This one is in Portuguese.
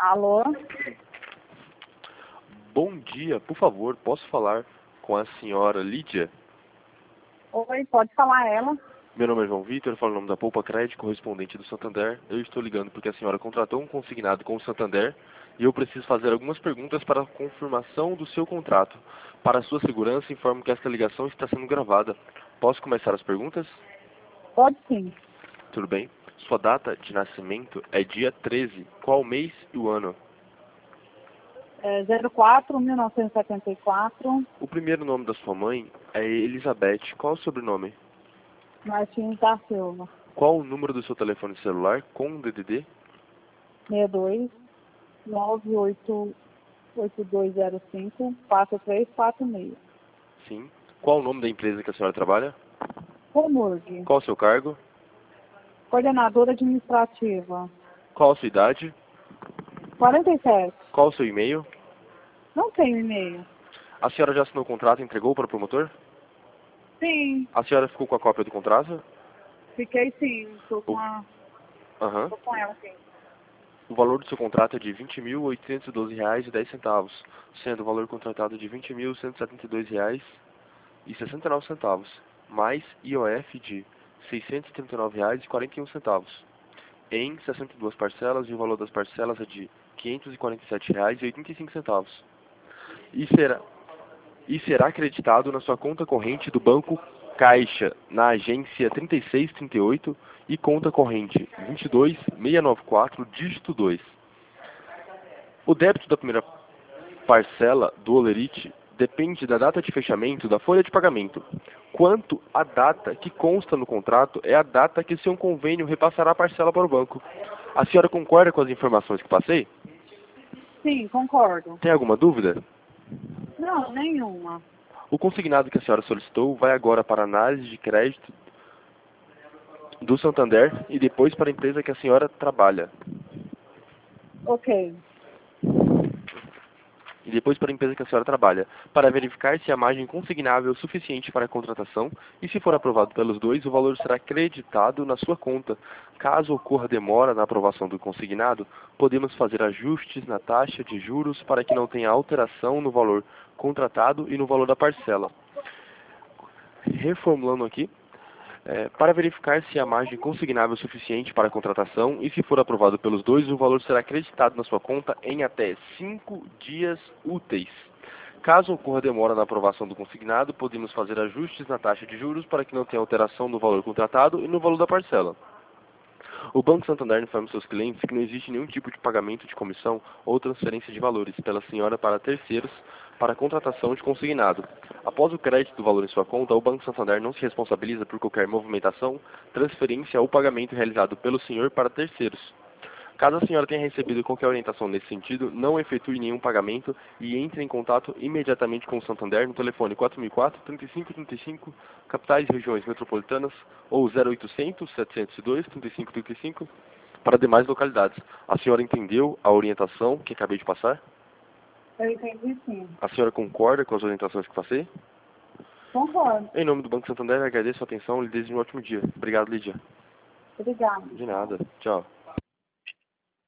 Alô? Bom dia, por favor, posso falar com a senhora Lídia? Oi, pode falar ela? Meu nome é João Vitor, eu falo o nome da Poupa Crédito, correspondente do Santander. Eu estou ligando porque a senhora contratou um consignado com o Santander e eu preciso fazer algumas perguntas para a confirmação do seu contrato. Para a sua segurança, informo que esta ligação está sendo gravada. Posso começar as perguntas? Pode sim. Tudo bem. Sua data de nascimento é dia 13. Qual mês e o ano? 04-1974, O primeiro nome da sua mãe é Elizabeth. Qual o sobrenome? Martins da Silva, Qual o número do seu telefone celular com DDD? 62 98205 4346. Sim. Qual o nome da empresa que a senhora trabalha? Comurg, Qual o seu cargo? coordenadora administrativa, Qual a sua idade? 47. Qual o seu e-mail? Não tenho e-mail. A senhora já assinou o contrato e entregou para o promotor? Sim, A senhora ficou com a cópia do contrato? fiquei sim. Tô com, Aham. tô com ela sim. O valor do seu contrato é de R$ 20.812,10, sendo o valor contratado de R$ 20.172,69, mais IOF de R$ 639,41, em 62 parcelas, e o valor das parcelas é de R$ 547,85. E será acreditado na sua conta corrente do Banco Caixa, na agência 3638 e conta corrente 22694, dígito 2. O débito da primeira parcela do Olerite depende da data de fechamento da folha de pagamento, quanto a data que consta no contrato é a data que seu convênio repassará a parcela para o banco. A senhora concorda com as informações que passei? Sim, concordo. Tem alguma dúvida? Não, nenhuma. O consignado que a senhora solicitou vai agora para a análise de crédito do Santander e depois para a empresa que a senhora trabalha. Ok. Para verificar se a margem consignável é suficiente para a contratação e, se for aprovado pelos dois, o valor será creditado na sua conta. Caso ocorra demora na aprovação do consignado, podemos fazer ajustes na taxa de juros para que não tenha alteração no valor contratado e no valor da parcela. Reformulando aqui, para verificar se a margem consignável é suficiente para a contratação e, se for aprovado pelos dois, o valor será acreditado na sua conta em até 5 dias úteis. Caso ocorra demora na aprovação do consignado, podemos fazer ajustes na taxa de juros para que não tenha alteração no valor contratado e no valor da parcela. O Banco Santander informa seus clientes que não existe nenhum tipo de pagamento de comissão ou transferência de valores pela senhora para terceiros para a contratação de consignado. Após o crédito do valor em sua conta, o Banco Santander não se responsabiliza por qualquer movimentação, transferência ou pagamento realizado pelo senhor para terceiros. Caso a senhora tenha recebido qualquer orientação nesse sentido, não efetue nenhum pagamento e entre em contato imediatamente com o Santander no telefone 4004-3535, capitais e regiões metropolitanas, ou 0800-702-3535, para demais localidades. A senhora entendeu a orientação que acabei de passar? Eu entendi sim. A senhora concorda com as orientações que passei? Concordo. Em nome do Banco Santander, agradeço a atenção e lhe desejo um ótimo dia. Obrigado, Lídia. Obrigada. De nada. Tchau.